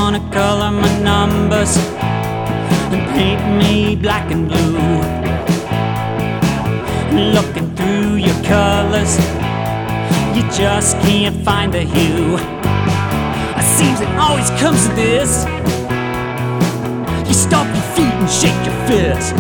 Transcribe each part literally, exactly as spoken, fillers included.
wanna color my numbers and paint me black and blue. Looking through your colors, you just can't find the hue. It seems it always comes to this: you stomp your feet and shake your fist.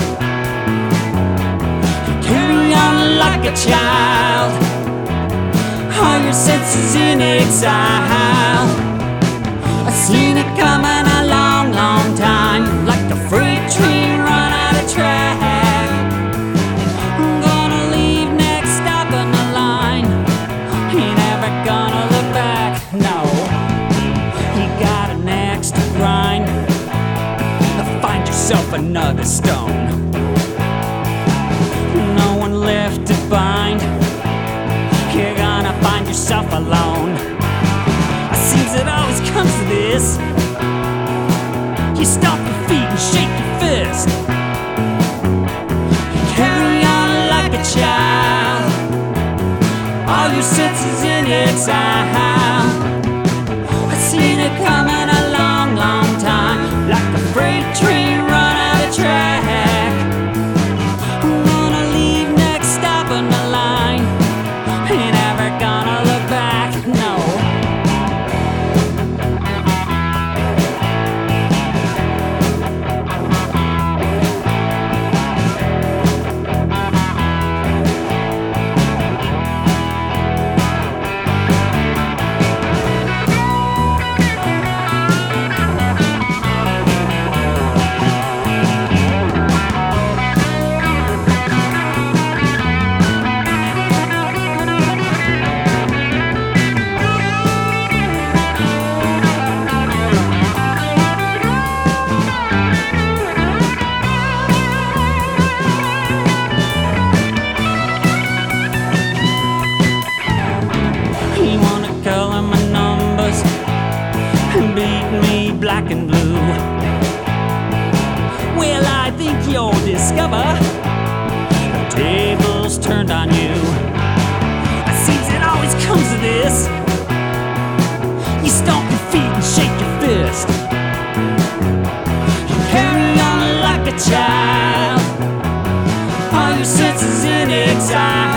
You carry on like a child, all your senses in exile. I've seen it coming a long, long time, like a freight train run out of track. I'm gonna leave next stop on the line, ain't never gonna look back. No, you got an axe to grind, find yourself another stone. No one left to bind, you're gonna find yourself alone. It seems it always comes to this: you stomp your feet and shake your fist. You carry on like a child, all your senses in exile. I've seen it coming a long, long time, like a freight train run out of track. I'm gonna leave next stop on the line, ain't ever gonna look back. No. You wanna color my numbers and beat me black and blue. Well, I think you'll discover the tables turned on you. It seems it always comes to this: you stomp your feet and shake your fist. You carry on like a child, all your senses in exile.